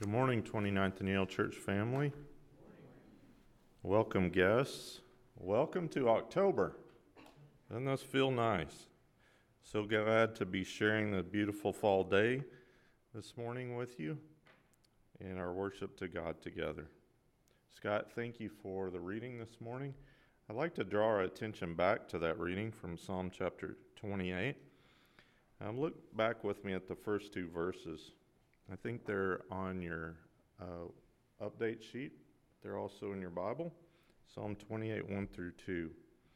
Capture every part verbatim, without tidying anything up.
Good morning, twenty-ninth and Yale Church family. Welcome, guests. Welcome to October. Doesn't this feel nice? So glad to be sharing the beautiful fall day this morning with you in our worship to God together. Scott, thank you for the reading this morning. I'd like to draw our attention back to that reading from Psalm chapter twenty-eight. Um, look back with me at the first two verses. I think they're on your uh, update sheet. They're also in your Bible. Psalm twenty-eight, one through two.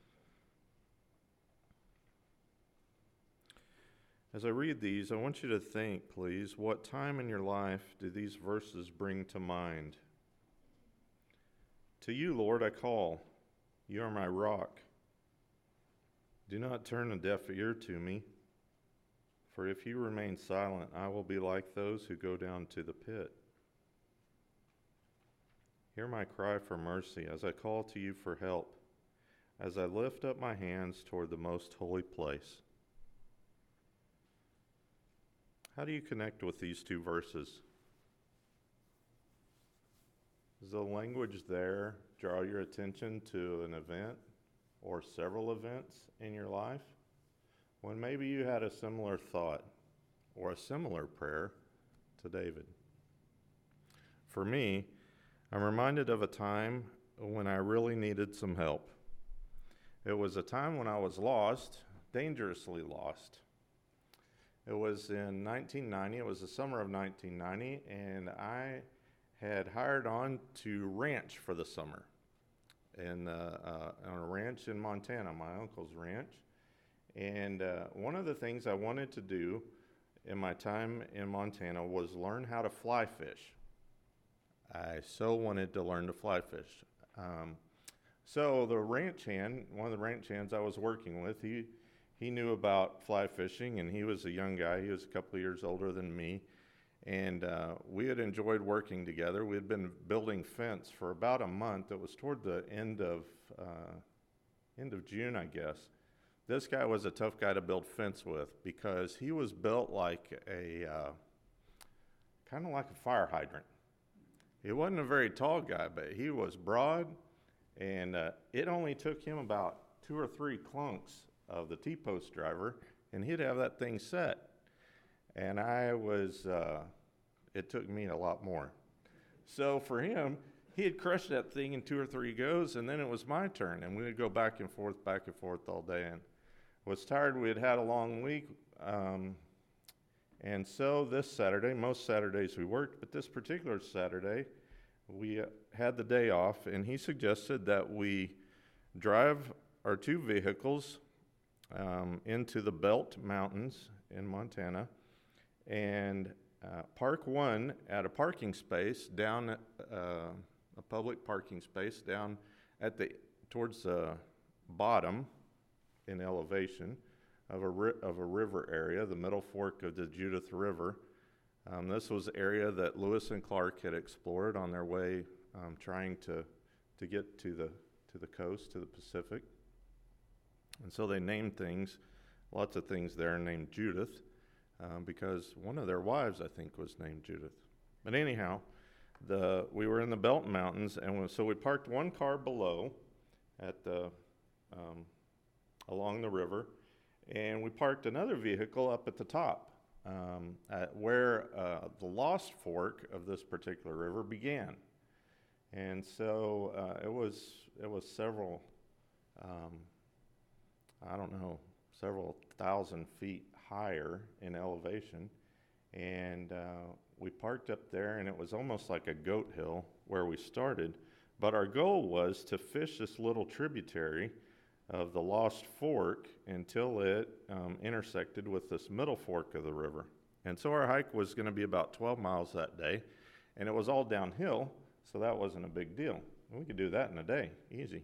As I read these, I want you to think, please, what time in your life do these verses bring to mind? To you, Lord, I call. You are my rock. Do not turn a deaf ear to me. For if you remain silent, I will be like those who go down to the pit. Hear my cry for mercy as I call to you for help, as I lift up my hands toward the most holy place. How do you connect with these two verses? Does the language there draw your attention to an event or several events in your life? When maybe you had a similar thought or a similar prayer to David. For me, I'm reminded of a time when I really needed some help. It was a time when I was lost, dangerously lost. It was in nineteen ninety, it was the summer of nineteen ninety, and I had hired on to ranch for the summer in, uh, uh, on a ranch in Montana, my uncle's ranch. And uh, one of the things I wanted to do in my time in Montana was learn how to fly fish. I so wanted to learn to fly fish. Um, so the ranch hand, one of the ranch hands I was working with, he he knew about fly fishing, and he was a young guy. He was a couple of years older than me. And uh, we had enjoyed working together. We had been building fence for about a month. It was toward the end of uh, end of June, I guess. This guy was a tough guy to build fence with because he was built like a, uh, kind of like a fire hydrant. He wasn't a very tall guy, but he was broad, and uh, it only took him about two or three clunks of the T-post driver, and he'd have that thing set. And I was, uh, it took me a lot more. So for him, he had crushed that thing in two or three goes, and then it was my turn, and we would go back and forth, back and forth all day. And was tired. We had had a long week, um, and so this Saturday, most Saturdays we worked, but this particular Saturday, we uh, had the day off, and he suggested that we drive our two vehicles um, into the Belt Mountains in Montana and uh, park one at a parking space down, at, uh, a public parking space down at the towards the bottom in elevation of a ri- of a river area, the Middle Fork of the Judith River. Um, this was the area that Lewis and Clark had explored on their way, um, trying to to get to the to the coast, to the Pacific. And so they named things, lots of things there named Judith, um, because one of their wives, I think, was named Judith. But anyhow, the we were in the Belt Mountains, and we, so we parked one car below at the um, along the river, and we parked another vehicle up at the top, um, at where uh, the Lost Fork of this particular river began. And so uh, it was it was several, um, I don't know, several thousand feet higher in elevation, and uh, we parked up there, and it was almost like a goat hill where we started, but our goal was to fish this little tributary of the Lost Fork until it um, intersected with this middle fork of the river. And so our hike was going to be about twelve miles that day, and it was all downhill, so that wasn't a big deal. We could do that in a day, easy.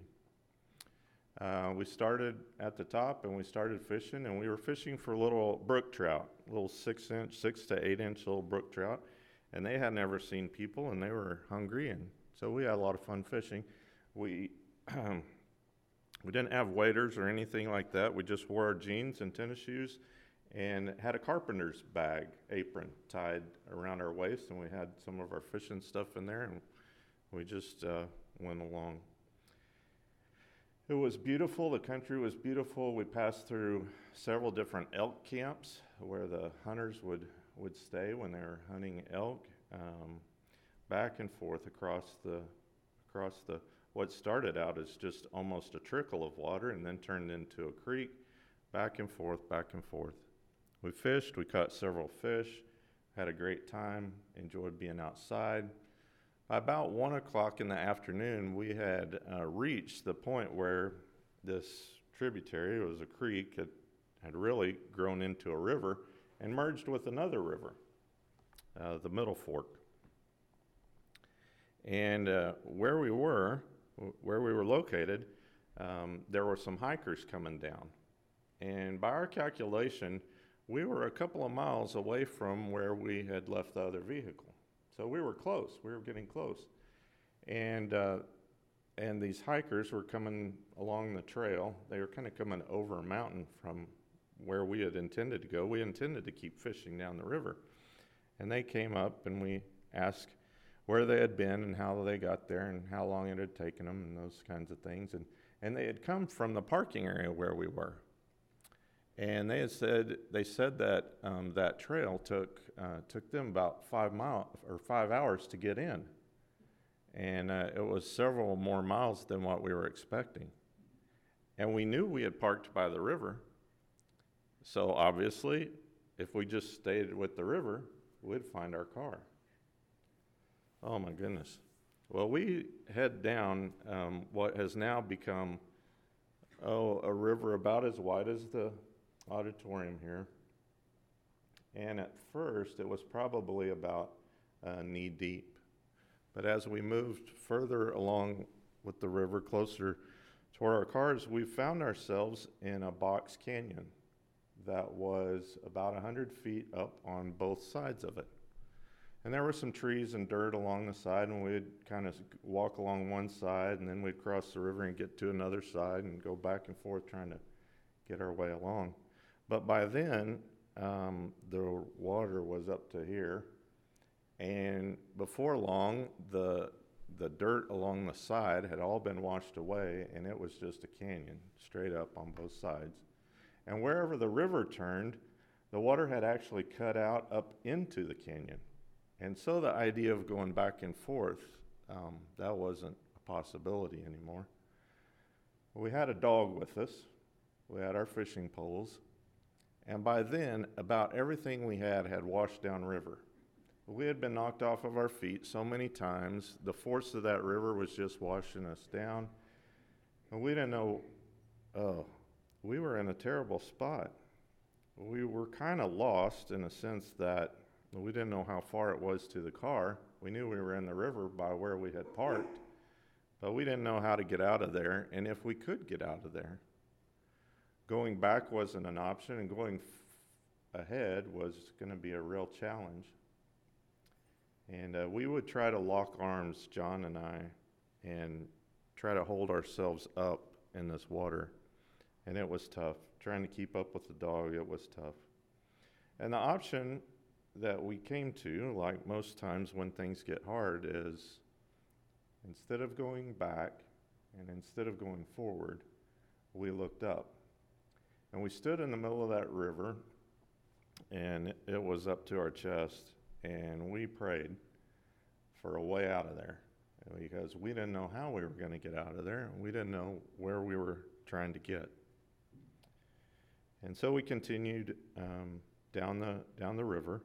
Uh, we started at the top, and we started fishing, and we were fishing for little brook trout, little six-inch, six to eight-inch little brook trout, and they had never seen people, and they were hungry, and so we had a lot of fun fishing. We We didn't have waders or anything like that. We just wore our jeans and tennis shoes and had a carpenter's bag apron tied around our waist, and we had some of our fishing stuff in there, and we just uh, went along. It was beautiful. The country was beautiful. We passed through several different elk camps where the hunters would, would stay when they were hunting elk, um, back and forth across the across the what started out as just almost a trickle of water and then turned into a creek, back and forth, back and forth. We fished. We caught several fish, had a great time, enjoyed being outside. By about one o'clock in the afternoon, we had uh, reached the point where this tributary, it was a creek, had, had really grown into a river and merged with another river, uh, the Middle Fork. And uh, where we were, where we were located, um, there were some hikers coming down. And by our calculation, we were a couple of miles away from where we had left the other vehicle. So we were close. We were getting close. And uh, and these hikers were coming along the trail. They were kind of coming over a mountain from where we had intended to go. We intended to keep fishing down the river. And they came up, and we asked where they had been and how they got there and how long it had taken them and those kinds of things. And, and they had come from the parking area where we were. And they had said they said that um, that trail took uh, took them about five mile or five hours to get in, and uh, it was several more miles than what we were expecting. And we knew we had parked by the river, so obviously, if we just stayed with the river, we'd find our car. Oh my goodness! Well, we head down um, what has now become oh a river about as wide as the auditorium here, and at first it was probably about uh, knee deep, but as we moved further along with the river closer to where our cars, we found ourselves in a box canyon that was about one hundred feet up on both sides of it, and there were some trees and dirt along the side, and we'd kind of walk along one side, and then we'd cross the river and get to another side and go back and forth trying to get our way along. But by then, um, the water was up to here, and before long, the the dirt along the side had all been washed away, and it was just a canyon straight up on both sides. And wherever the river turned, the water had actually cut out up into the canyon. And so the idea of going back and forth, um, that wasn't a possibility anymore. We had a dog with us. We had our fishing poles. And by then, about everything we had had washed downriver. We had been knocked off of our feet so many times. The force of that river was just washing us down. And we didn't know, oh, we were in a terrible spot. We were kind of lost in a sense that we didn't know how far it was to the car. We knew we were in the river by where we had parked, but we didn't know how to get out of there, and if we could get out of there. Going back wasn't an option, and going f- ahead was going to be a real challenge. And uh, we would try to lock arms, John and I, and try to hold ourselves up in this water. And it was tough. Trying to keep up with the dog, it was tough. And the option that we came to, like most times when things get hard, is instead of going back and instead of going forward, we looked up. And we stood in the middle of that river, and it was up to our chest, and we prayed for a way out of there because we didn't know how we were going to get out of there, and we didn't know where we were trying to get. And so we continued um, down the down the river,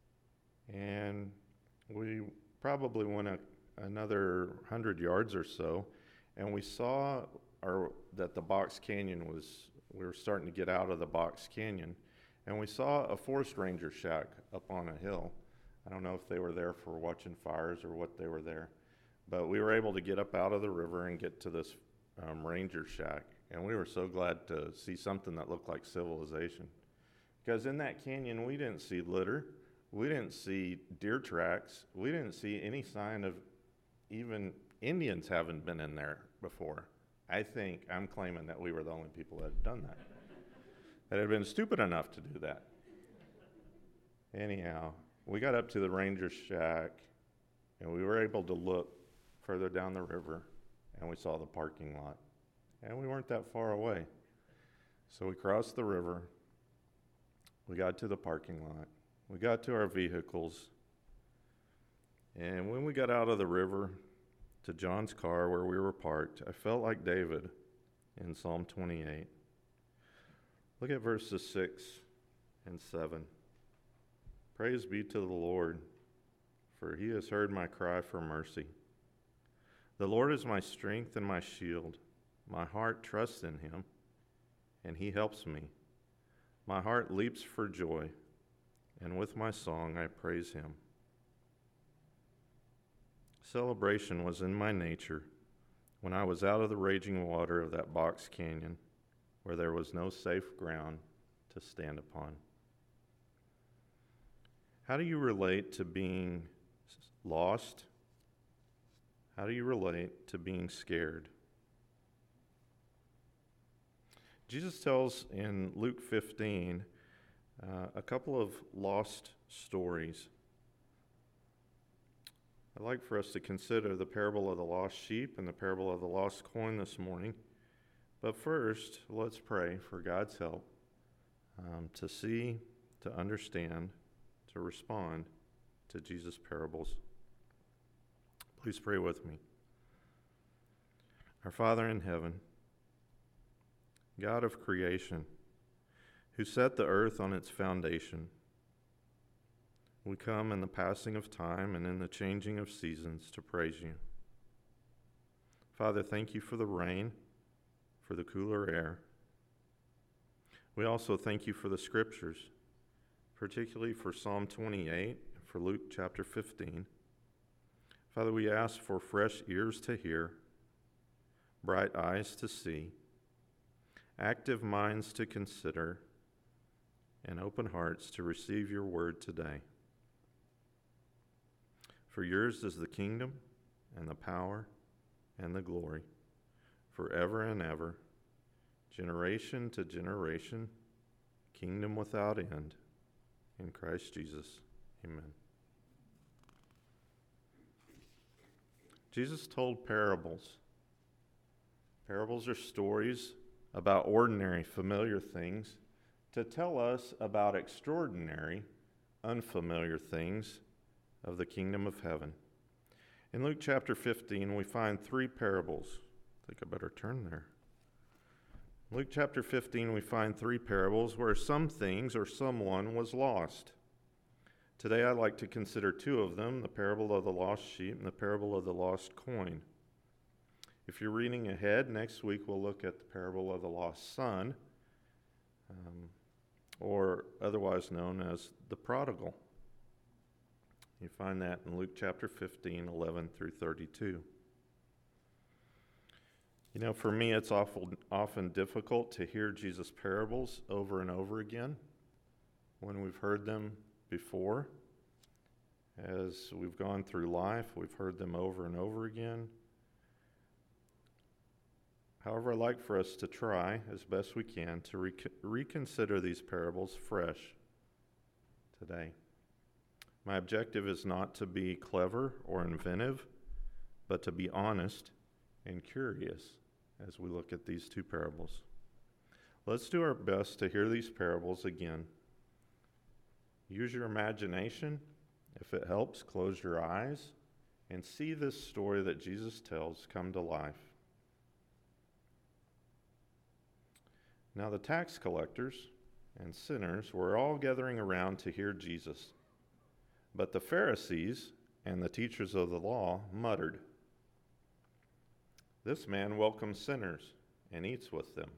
and we probably went a, another hundred yards or so, and we saw our that the box canyon was. We were starting to get out of the box canyon, and we saw a forest ranger shack up on a hill. I don't know if they were there for watching fires or what they were there, but we were able to get up out of the river and get to this um, ranger shack, and we were so glad to see something that looked like civilization. Because in that canyon, we didn't see litter, we didn't see deer tracks, we didn't see any sign of even Indians having been in there before. I think I'm claiming that we were the only people that had done that, that had been stupid enough to do that. Anyhow, we got up to the ranger shack, and we were able to look further down the river, and we saw the parking lot. And we weren't that far away. So we crossed the river. We got to the parking lot. We got to our vehicles. And when we got out of the river to John's car where we were parked, I felt like David in Psalm twenty-eight. Look at verses six and seven. Praise be to the Lord, for he has heard my cry for mercy. The Lord is my strength and my shield. My heart trusts in him, and he helps me. My heart leaps for joy, and with my song I praise him. Celebration was in my nature when I was out of the raging water of that box canyon where there was no safe ground to stand upon. How do you relate to being lost? How do you relate to being scared? Jesus tells in Luke fifteen uh, a couple of lost stories. I'd like for us to consider the parable of the lost sheep and the parable of the lost coin this morning. But first, let's pray for God's help um, to see, to understand, to respond to Jesus' parables. Please pray with me. Our Father in heaven, God of creation, who set the earth on its foundation, we come in the passing of time and in the changing of seasons to praise you. Father, thank you for the rain, for the cooler air. We also thank you for the scriptures, particularly for Psalm twenty-eight and for Luke chapter fifteen. Father, we ask for fresh ears to hear, bright eyes to see, active minds to consider, and open hearts to receive your word today. For yours is the kingdom and the power and the glory, forever and ever, generation to generation, kingdom without end. In Christ Jesus, amen. Jesus told parables. Parables are stories about ordinary, familiar things to tell us about extraordinary, unfamiliar things of the kingdom of heaven. In Luke chapter fifteen, we find three parables. I think I better turn there. Luke chapter fifteen, we find three parables where some things or someone was lost. Today I'd like to consider two of them, the parable of the lost sheep and the parable of the lost coin. If you're reading ahead, next week we'll look at the parable of the lost son, um, or otherwise known as the prodigal. You find that in Luke chapter fifteen, eleven through thirty-two. You know, for me, it's awful, often difficult to hear Jesus' parables over and over again when we've heard them before. As we've gone through life, we've heard them over and over again. However, I'd like for us to try, as best we can, to rec- reconsider these parables fresh today. My objective is not to be clever or inventive, but to be honest and curious as we look at these two parables. Let's do our best to hear these parables again. Use your imagination. If it helps, close your eyes and see this story that Jesus tells come to life. Now the tax collectors and sinners were all gathering around to hear Jesus. But the Pharisees and the teachers of the law muttered, "This man welcomes sinners and eats with them."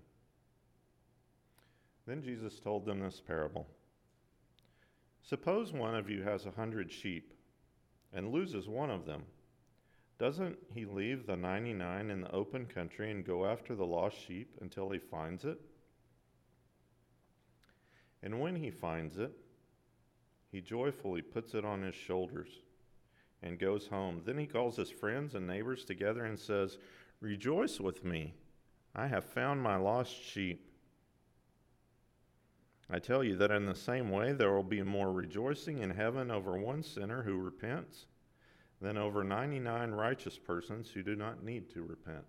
Then Jesus told them this parable. Suppose one of you has a hundred sheep and loses one of them. Doesn't he leave the ninety-nine in the open country and go after the lost sheep until he finds it? And when he finds it, he joyfully puts it on his shoulders and goes home. Then he calls his friends and neighbors together and says, "Rejoice with me, I have found my lost sheep." I tell you that in the same way there will be more rejoicing in heaven over one sinner who repents than over ninety-nine righteous persons who do not need to repent.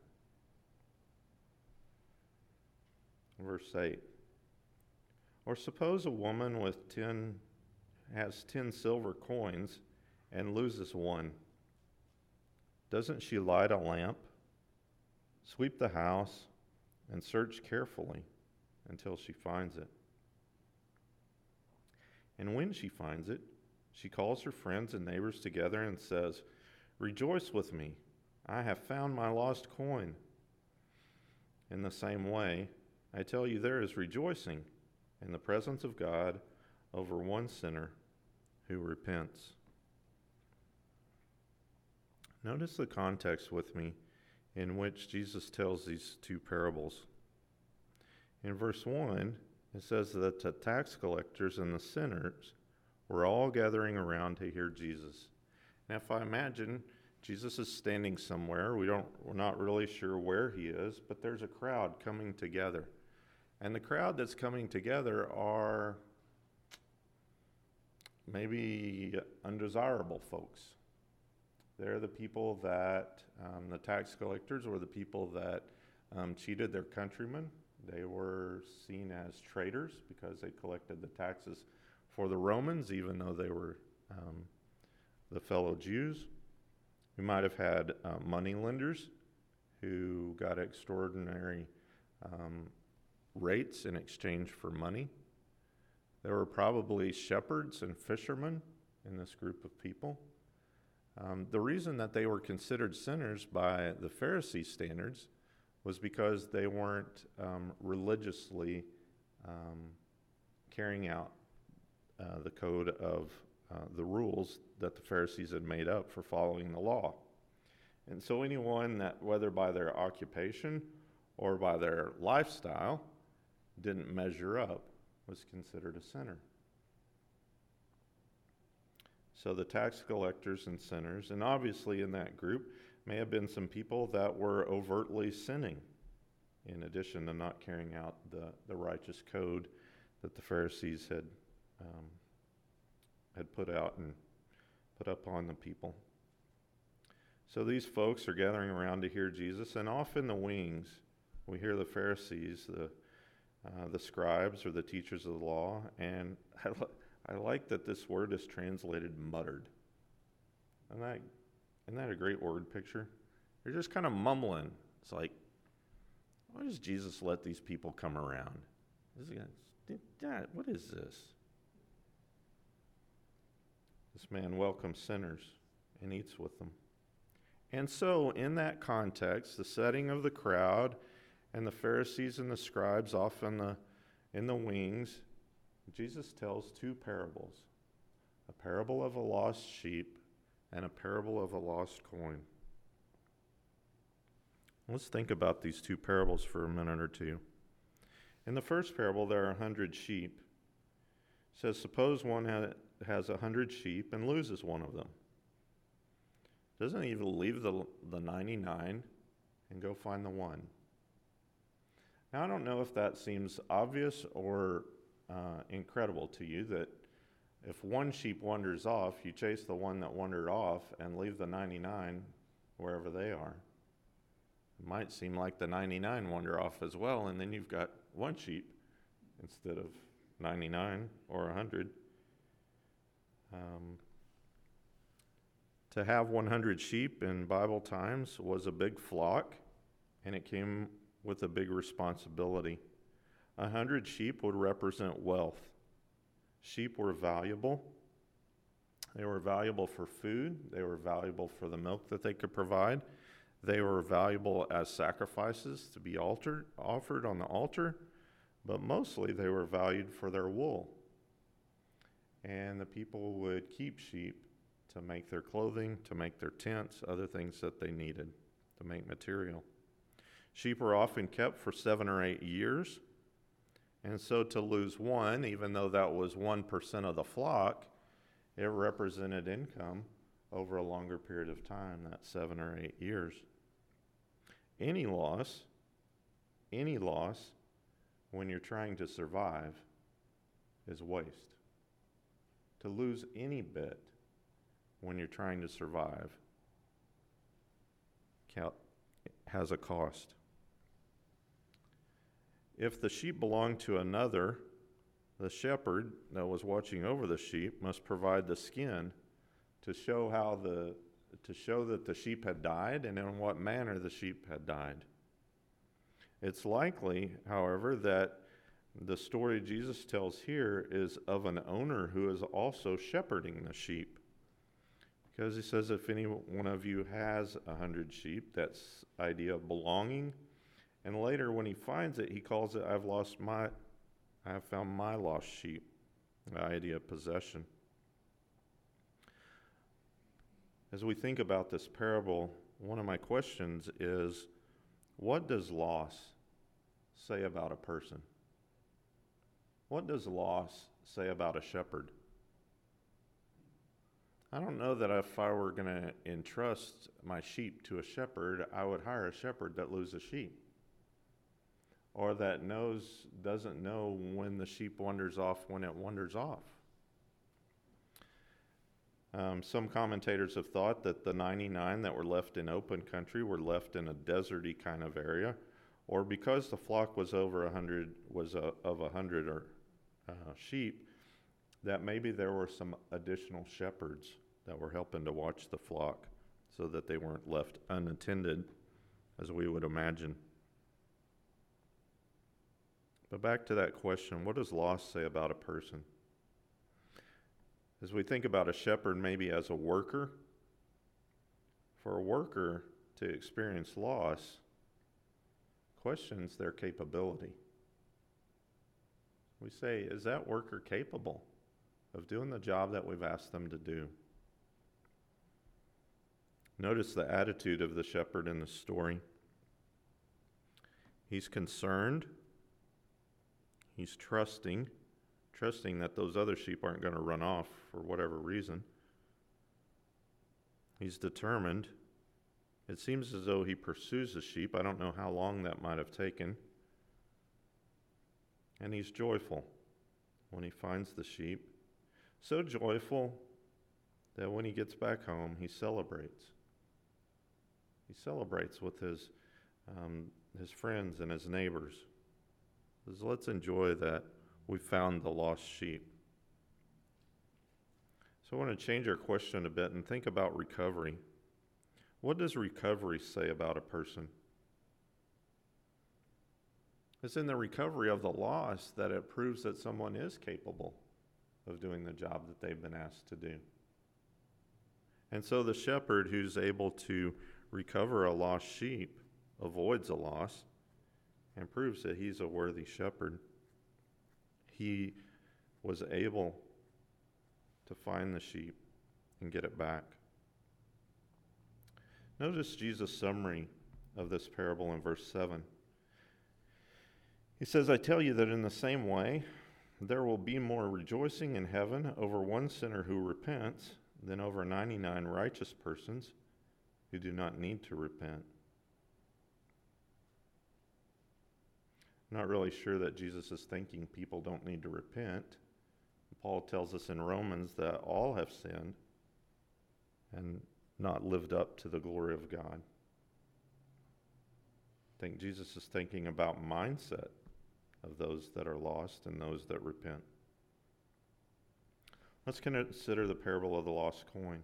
Verse eight. Or suppose a woman with ten has ten silver coins and loses one. Doesn't she light a lamp, sweep the house, and search carefully until she finds it? And when she finds it, she calls her friends and neighbors together and says, "Rejoice with me, I have found my lost coin." In the same way, I tell you, there is rejoicing in the presence of God over one sinner who repents. Notice the context with me in which Jesus tells these two parables. In verse one, it says that the tax collectors and the sinners were all gathering around to hear Jesus. Now, if I imagine Jesus is standing somewhere, we don't, we're not really sure where he is, but there's a crowd coming together. And the crowd that's coming together are maybe undesirable folks. They're the people that, um, the tax collectors were the people that um, cheated their countrymen. They were seen as traitors because they collected the taxes for the Romans, even though they were um, the fellow Jews. We might have had uh, money lenders who got extraordinary um, rates in exchange for money. There were probably shepherds and fishermen in this group of people. Um, the reason that they were considered sinners by the Pharisee standards was because they weren't um, religiously um, carrying out uh, the code of uh, the rules that the Pharisees had made up for following the law. And so anyone that, whether by their occupation or by their lifestyle, didn't measure up was considered a sinner. So the tax collectors and sinners, and obviously in that group may have been some people that were overtly sinning, in addition to not carrying out the, the righteous code that the Pharisees had um, had put out and put up on the people. So these folks are gathering around to hear Jesus, and off in the wings we hear the Pharisees, the uh, the scribes or the teachers of the law, and I, li- I like that this word is translated muttered. Isn't that, isn't that a great word picture? They're just kind of mumbling. It's like, why does Jesus let these people come around? Is he, Dad, what is this? This man welcomes sinners and eats with them. And so, in that context, the setting of the crowd and the Pharisees and the scribes off in the, in the wings, Jesus tells two parables, a parable of a lost sheep and a parable of a lost coin. Let's think about these two parables for a minute or two. In the first parable, there are a hundred sheep. It says, suppose one ha- has a hundred sheep and loses one of them. Doesn't even leave the, the ninety-nine and go find the one. Now, I don't know if that seems obvious or uh, incredible to you, that if one sheep wanders off, you chase the one that wandered off and leave the ninety-nine wherever they are. It might seem like the ninety-nine wander off as well, and then you've got one sheep instead of ninety-nine or one hundred. Um, to have one hundred sheep in Bible times was a big flock, and it came with a big responsibility. A hundred sheep would represent wealth. Sheep were valuable. They were valuable for food. They were valuable for the milk that they could provide. They were valuable as sacrifices to be altered, offered on the altar, but mostly they were valued for their wool. And the people would keep sheep to make their clothing, to make their tents, other things that they needed to make material. Sheep were often kept for seven or eight years, and so to lose one, even though that was one percent of the flock, it represented income over a longer period of time, that seven or eight years. Any loss, any loss, when you're trying to survive, is waste. To lose any bit when you're trying to survive has a cost. If the sheep belonged to another, the shepherd that was watching over the sheep must provide the skin to show how the to show that the sheep had died and in what manner the sheep had died. It's likely, however, that the story Jesus tells here is of an owner who is also shepherding the sheep. Because he says, if any one of you has a hundred sheep, that's idea of belonging. And later when he finds it, he calls it, I've lost my, I have found my lost sheep. The idea of possession. As we think about this parable, one of my questions is, what does loss say about a person? What does loss say about a shepherd? I don't know that if I were going to entrust my sheep to a shepherd, I would hire a shepherd that loses sheep, or that knows doesn't know when the sheep wanders off when it wanders off. Um, some commentators have thought that the ninety-nine that were left in open country were left in a deserty kind of area, or because the flock was over a hundred, was a, of a hundred or uh, sheep, that maybe there were some additional shepherds that were helping to watch the flock so that they weren't left unattended, as we would imagine. But back to that question, what does loss say about a person? As we think about a shepherd maybe as a worker, for a worker to experience loss questions their capability. We say, is that worker capable of doing the job that we've asked them to do? Notice the attitude of the shepherd in the story. He's concerned. He's trusting, trusting that those other sheep aren't going to run off for whatever reason. He's determined. It seems as though he pursues the sheep. I don't know how long that might have taken. And he's joyful when he finds the sheep. So joyful that when he gets back home, he celebrates. He celebrates with his um, his friends and his neighbors. He says, let's enjoy that we found the lost sheep. So I want to change our question a bit and think about recovery. What does recovery say about a person? It's in the recovery of the loss that it proves that someone is capable of doing the job that they've been asked to do. And so the shepherd who's able to recover a lost sheep avoids a loss and proves that he's a worthy shepherd. He was able to find the sheep and get it back. Notice Jesus' summary of this parable in verse seven. He says, I tell you that in the same way, there will be more rejoicing in heaven over one sinner who repents than over ninety-nine righteous persons who do not need to repent. I'm not really sure that Jesus is thinking people don't need to repent. Paul tells us in Romans that all have sinned and not lived up to the glory of God. I think Jesus is thinking about mindset of those that are lost and those that repent. Let's consider the parable of the lost coin.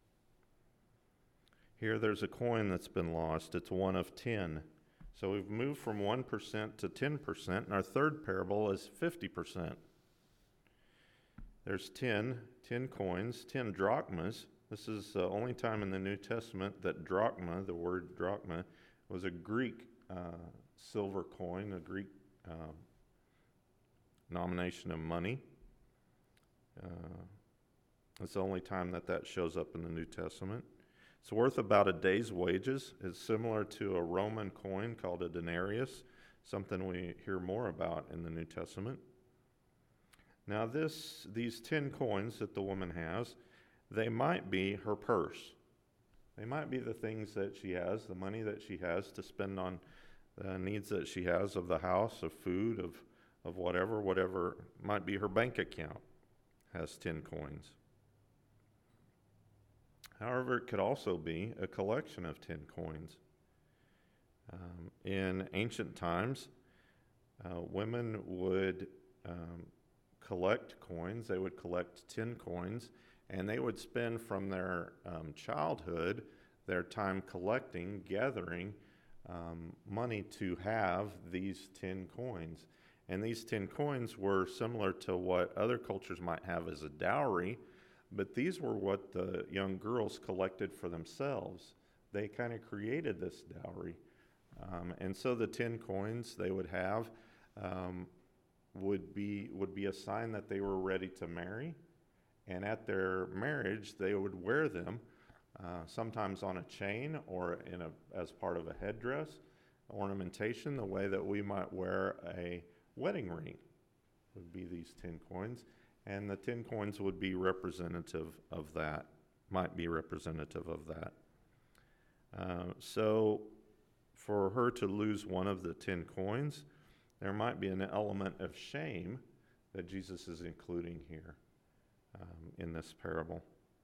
Here there's a coin that's been lost. It's one of ten. So we've moved from one percent to ten percent, and our third parable is fifty percent. There's ten, ten coins, ten drachmas. This is the only time in the New Testament that drachma, the word drachma, was a Greek uh, silver coin, a Greek uh, nomination of money. Uh, it's the only time that that shows up in the New Testament. It's worth about a day's wages. It's similar to a Roman coin called a denarius, something we hear more about in the New Testament. Now this, these ten coins that the woman has, they might be her purse. They might be the things that she has, the money that she has to spend on the needs that she has of the house, of food, of, of whatever, whatever might be her bank account, has ten coins. However, it could also be a collection of ten coins. Um, in ancient times, uh, women would um, collect coins. They would collect ten coins, and they would spend from their um, childhood their time collecting, gathering um, money to have these ten coins. And these ten coins were similar to what other cultures might have as a dowry, but these were what the young girls collected for themselves. They kind of created this dowry. Um, and so the ten coins they would have um, would be would be a sign that they were ready to marry. And at their marriage, they would wear them, uh, sometimes on a chain or in a as part of a headdress, ornamentation, the way that we might wear a wedding ring would be these ten coins. And the ten coins would be representative of that, might be representative of that. Uh, so for her to lose one of the ten coins, there might be an element of shame that Jesus is including here um, in this parable.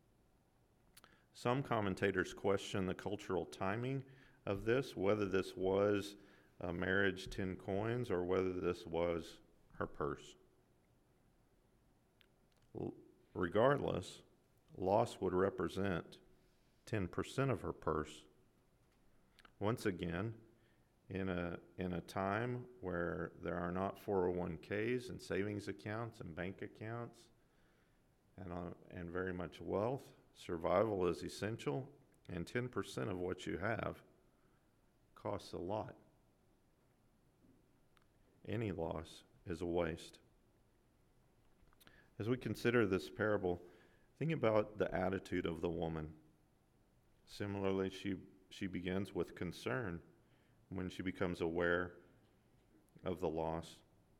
Some commentators question the cultural timing of this, whether this was a marriage ten coins or whether this was her purse. L- regardless, loss would represent ten percent of her purse. Once again, in a in a time where there are not four oh one k's and savings accounts and bank accounts and uh, and very much wealth, survival is essential, and ten percent of what you have costs a lot. Any loss is a waste. As we consider this parable, think about the attitude of the woman. Similarly, she she begins with concern when she becomes aware of the loss.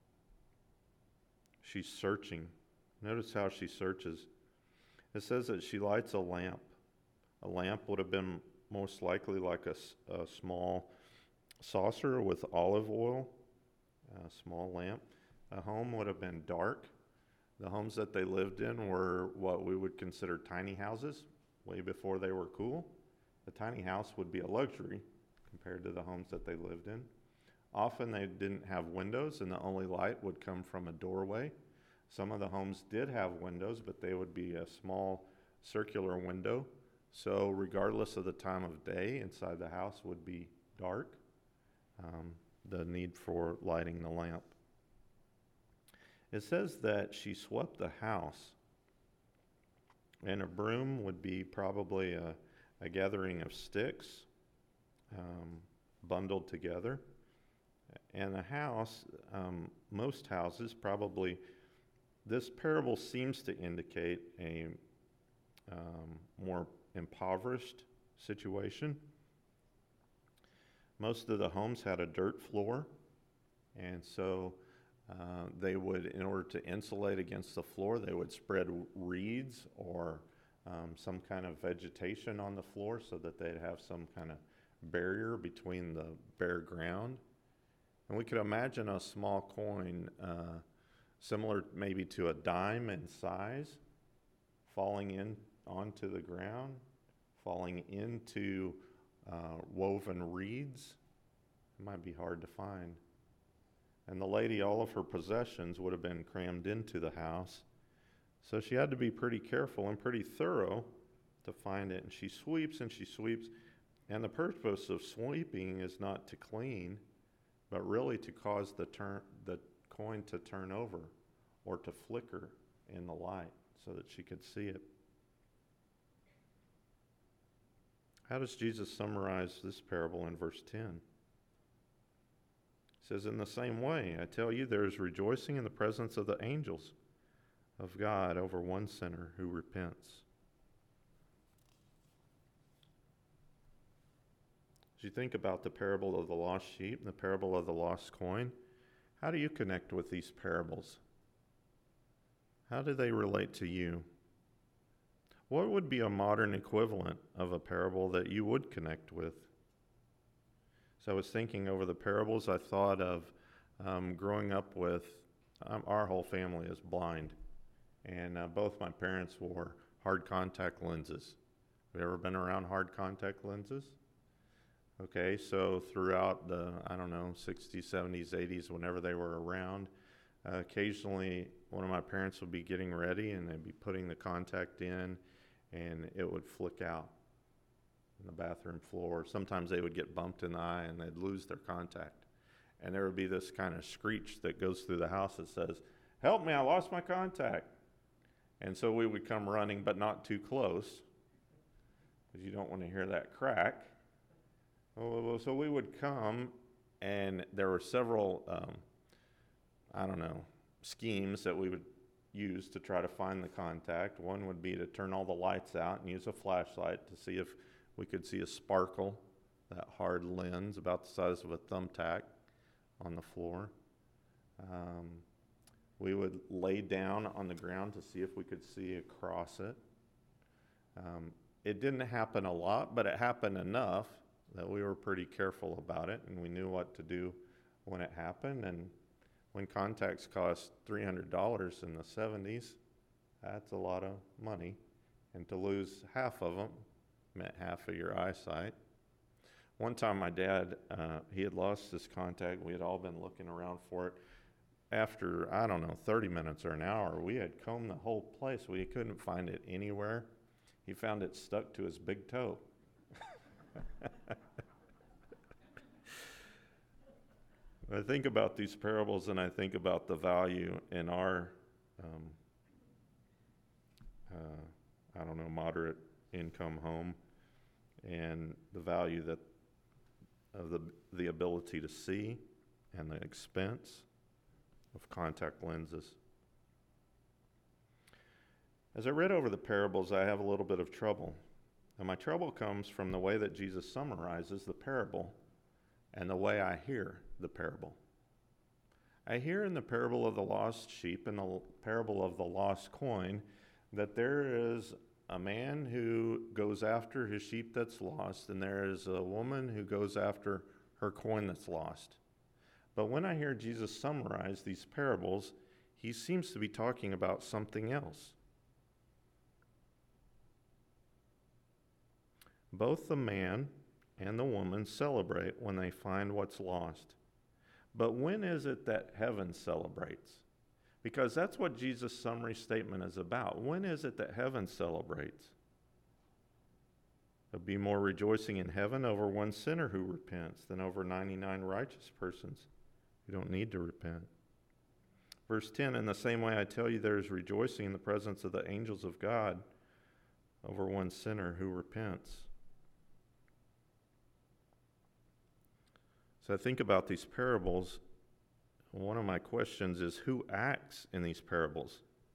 She's searching. Notice how she searches. It says that she lights a lamp. A lamp would have been most likely like a, a small saucer with olive oil, a small lamp. A home would have been dark. The homes that they lived in were what we would consider tiny houses, way before they were cool. A tiny house would be a luxury compared to the homes that they lived in. Often they didn't have windows, and the only light would come from a doorway. Some of the homes did have windows, but they would be a small circular window. So regardless of the time of day, inside the house would be dark. Um, the need for lighting the lamp. It says that she swept the house, and a broom would be probably a, a gathering of sticks um, bundled together. And a house, um, most houses probably, this parable seems to indicate a um, more impoverished situation. Most of the homes had a dirt floor, and so uh, they would, in order to insulate against the floor, they would spread reeds or um, some kind of vegetation on the floor so that they'd have some kind of barrier between the bare ground. And we could imagine a small coin, uh, similar maybe to a dime in size, falling in onto the ground, falling into uh, woven reeds. It might be hard to find. And the lady, all of her possessions would have been crammed into the house. So she had to be pretty careful and pretty thorough to find it. And she sweeps and she sweeps. And the purpose of sweeping is not to clean, but really to cause the turn the coin to turn over or to flicker in the light so that she could see it. How does Jesus summarize this parable in verse ten? He says, in the same way, I tell you, there is rejoicing in the presence of the angels of God over one sinner who repents. As you think about the parable of the lost sheep and the parable of the lost coin, how do you connect with these parables? How do they relate to you? What would be a modern equivalent of a parable that you would connect with? So I was thinking over the parables, I thought of um, growing up with um, our whole family is blind, and uh, both my parents wore hard contact lenses. Have you ever been around hard contact lenses? Okay, so throughout the, I don't know, sixties, seventies, eighties, whenever they were around, uh, occasionally one of my parents would be getting ready and they'd be putting the contact in and it would flick out in the bathroom floor. Sometimes they would get bumped in the eye and they'd lose their contact. And there would be this kind of screech that goes through the house that says, "Help me, I lost my contact." And so we would come running, but not too close, because you don't want to hear that crack. So we would come, and there were several, um, I don't know, schemes that we would use to try to find the contact. One would be to turn all the lights out and use a flashlight to see if we could see a sparkle, that hard lens about the size of a thumbtack on the floor. Um, we would lay down on the ground to see if we could see across it. Um, it didn't happen a lot, but it happened enough that we were pretty careful about it, and we knew what to do when it happened. And when contacts cost three hundred dollars in the seventies, that's a lot of money. And to lose half of them meant half of your eyesight. One time my dad, uh, he had lost his contact. We had all been looking around for it. After, I don't know, thirty minutes or an hour, we had combed the whole place. We couldn't find it anywhere. He found it stuck to his big toe. I think about these parables and I think about the value in our, um, uh, I don't know, moderate income home, and the value that of the the ability to see and the expense of contact lenses. As I read over the parables, I have a little bit of trouble. And my trouble comes from the way that Jesus summarizes the parable and the way I hear the parable. I hear in the parable of the lost sheep and the parable of the lost coin that there is a man who goes after his sheep that's lost, and there is a woman who goes after her coin that's lost. But when I hear Jesus summarize these parables, he seems to be talking about something else. Both the man and the woman celebrate when they find what's lost. But when is it that heaven celebrates? Because that's what Jesus' summary statement is about. When is it that heaven celebrates? There'll be more rejoicing in heaven over one sinner who repents than over ninety-nine righteous persons who don't need to repent. Verse ten, in the same way I tell you, there is rejoicing in the presence of the angels of God over one sinner who repents. So I think about these parables. One of my questions is, who acts in these parables?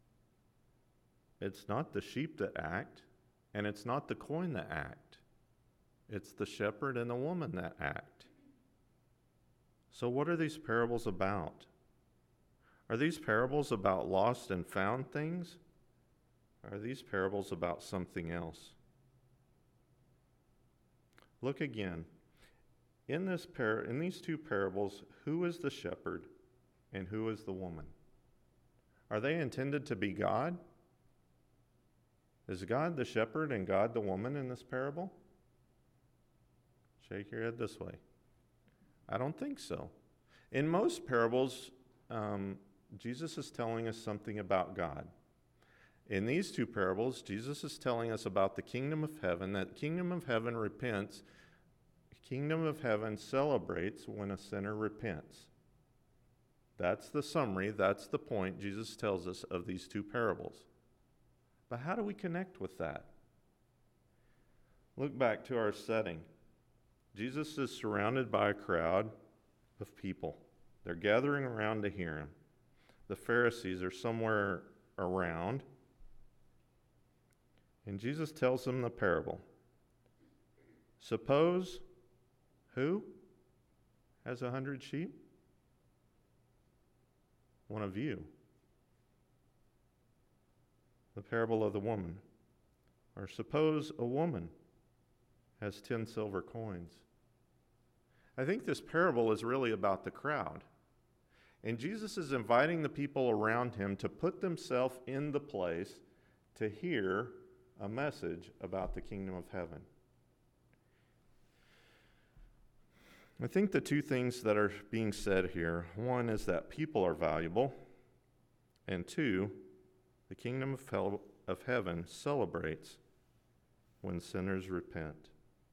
It's not the sheep that act, and it's not the coin that act. It's the shepherd and the woman that act. So what are these parables about? Are these parables about lost and found things? Or are these parables about something else? Look again. In this par- in these two parables, who is the shepherd and who is the woman? Are they intended to be God? Is God the shepherd and God the woman in this parable? Shake your head this way. I don't think so. In most parables, um, Jesus is telling us something about God. In these two parables, Jesus is telling us about the kingdom of heaven, that the kingdom of heaven repents. The kingdom of heaven celebrates when a sinner repents. That's the summary, that's the point Jesus tells us of these two parables. But how do we connect with that? Look back to our setting. Jesus is surrounded by a crowd of people. They're gathering around to hear him. The Pharisees are somewhere around. And Jesus tells them the parable. Suppose who has a hundred sheep? One of you. The parable of the woman. Or suppose a woman has ten silver coins. I think this parable is really about the crowd. And Jesus is inviting the people around him to put themselves in the place to hear a message about the kingdom of heaven. I think the two things that are being said here, one is that people are valuable, and two, the kingdom of, hell, of heaven celebrates when sinners repent.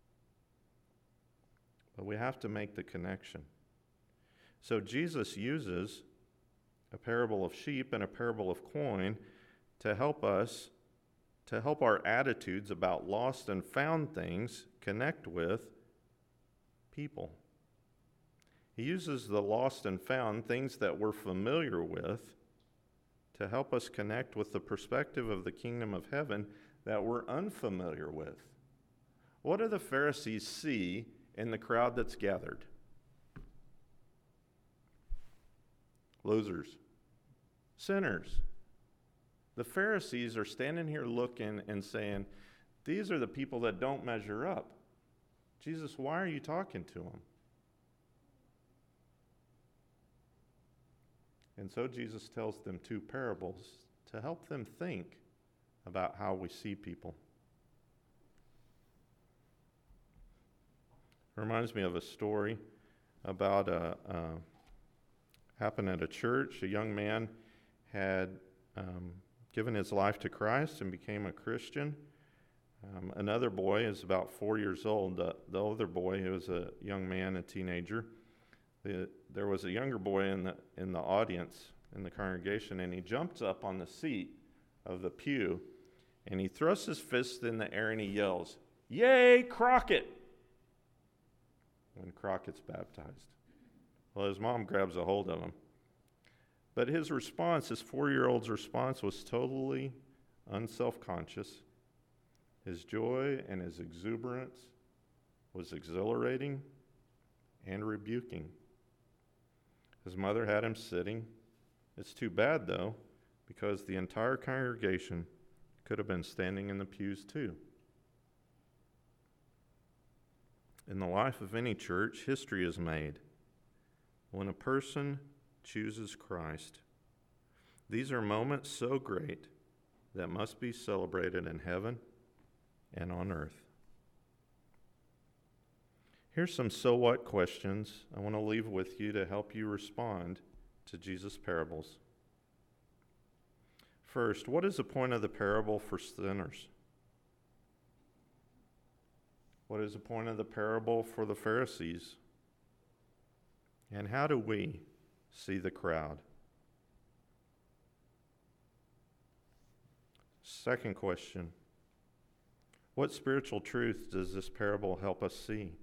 But we have to make the connection. So Jesus uses a parable of sheep and a parable of coin to help us, to help our attitudes about lost and found things connect with people. He uses the lost and found, things that we're familiar with, to help us connect with the perspective of the kingdom of heaven that we're unfamiliar with. What do the Pharisees see in the crowd that's gathered? Losers, sinners. The Pharisees are standing here looking and saying, these are the people that don't measure up. Jesus, why are you talking to them? And so Jesus tells them two parables to help them think about how we see people. It reminds me of a story about a, uh, happened at a church. A young man had um, given his life to Christ and became a Christian. Um, another boy is about four years old. The, the other boy, who was a young man, a teenager, the, there was a younger boy in the in the audience, in the congregation, and he jumps up on the seat of the pew, and he thrusts his fist in the air and he yells, "Yay, Crockett!" when Crockett's baptized. Well, his mom grabs a hold of him. But his response, his four-year-old's response, was totally unself-conscious. His joy and his exuberance was exhilarating and rebuking. His mother had him sitting. It's too bad, though, because the entire congregation could have been standing in the pews too. In the life of any church, history is made when a person chooses Christ. These are moments so great that must be celebrated in heaven and on earth. Here's some so what questions I want to leave with you to help you respond to Jesus' parables. First, what is the point of the parable for sinners? What is the point of the parable for the Pharisees? And how do we see the crowd? Second question, what spiritual truth does this parable help us see?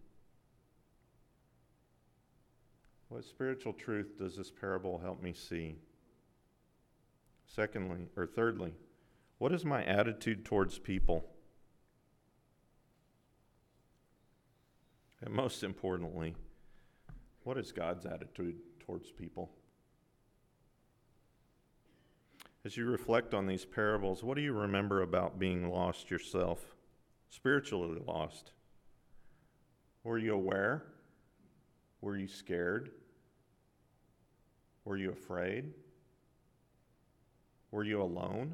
What spiritual truth does this parable help me see? Secondly, or thirdly, what is my attitude towards people? And most importantly, what is God's attitude towards people? As you reflect on these parables, what do you remember about being lost yourself, spiritually lost? Were you aware? Were you scared? Were you afraid? Were you alone?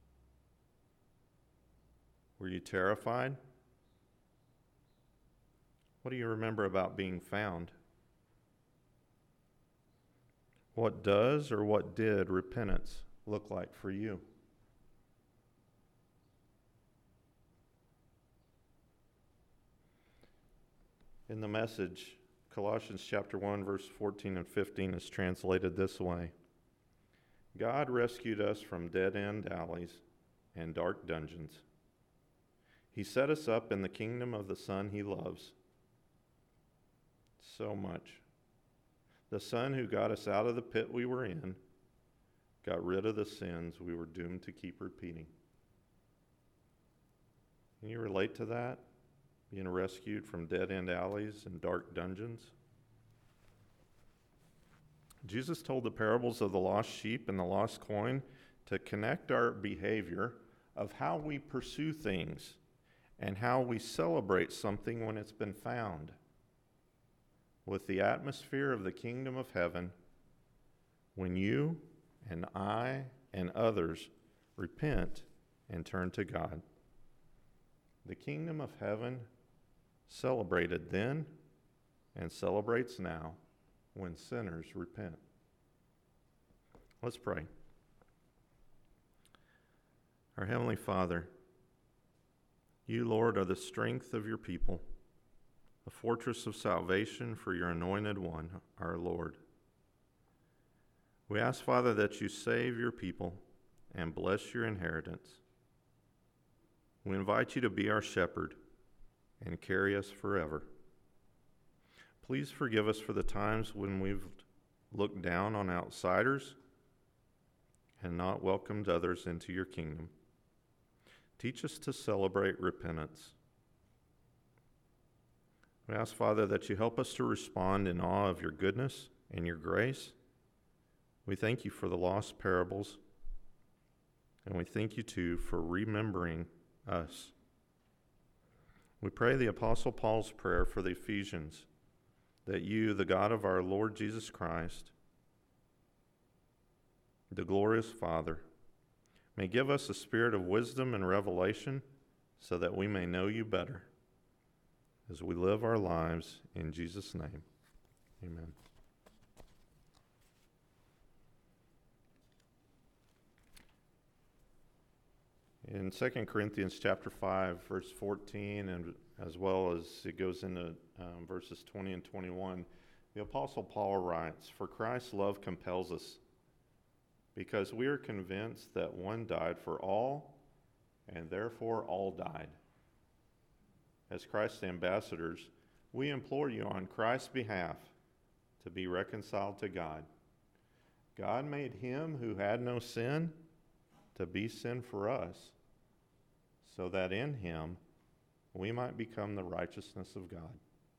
Were you terrified? What do you remember about being found? What does or what did repentance look like for you? In the Message, Colossians chapter one, verse fourteen and fifteen is translated this way: God rescued us from dead-end alleys and dark dungeons. He set us up in the kingdom of the Son he loves so much. The Son who got us out of the pit we were in, got rid of the sins we were doomed to keep repeating. Can you relate to that? Being rescued from dead-end alleys and dark dungeons? Jesus told the parables of the lost sheep and the lost coin to connect our behavior of how we pursue things and how we celebrate something when it's been found with the atmosphere of the kingdom of heaven, when you and I and others repent and turn to God. The kingdom of heaven celebrated then and celebrates now when sinners repent. Let's pray. Our Heavenly Father, you, Lord, are the strength of your people, a fortress of salvation for your anointed one, our Lord. We ask, Father, that you save your people and bless your inheritance. We invite you to be our shepherd and carry us forever. Please forgive us for the times when we've looked down on outsiders and not welcomed others into your kingdom. Teach us to celebrate repentance. We ask, Father, that you help us to respond in awe of your goodness and your grace. We thank you for the lost parables, and we thank you, too, for remembering us. We pray the Apostle Paul's prayer for the Ephesians, that you, the God of our Lord Jesus Christ, the glorious Father, may give us a spirit of wisdom and revelation so that we may know you better as we live our lives in Jesus' name. Amen. In Second Corinthians chapter five, verse fourteen, and as well as it goes into um, verses twenty and twenty-one, the Apostle Paul writes, "For Christ's love compels us, because we are convinced that one died for all, and therefore all died. As Christ's ambassadors, we implore you on Christ's behalf to be reconciled to God. God made him who had no sin to be sin for us, so that in him we might become the righteousness of God."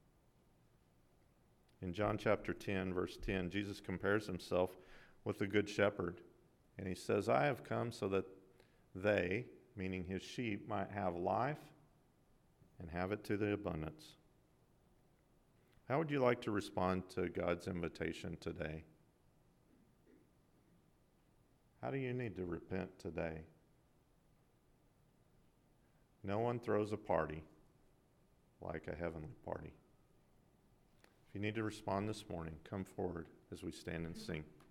In John chapter ten, verse ten, Jesus compares himself with the good shepherd, and he says, "I have come so that they," meaning his sheep, "might have life and have it to the abundance." How would you like to respond to God's invitation today? How do you need to repent today? No one throws a party like a heavenly party. If you need to respond this morning, come forward as we stand and sing.